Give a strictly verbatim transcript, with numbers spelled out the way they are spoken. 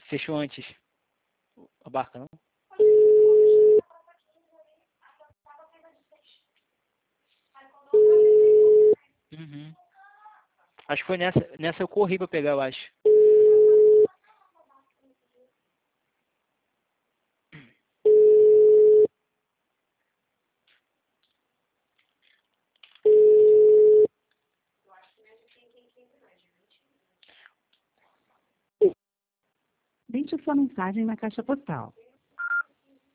Fechou antes. A barca, não? Uhum. Acho que foi nessa. Nessa eu corri pra pegar, eu acho. Deixe sua mensagem na caixa postal.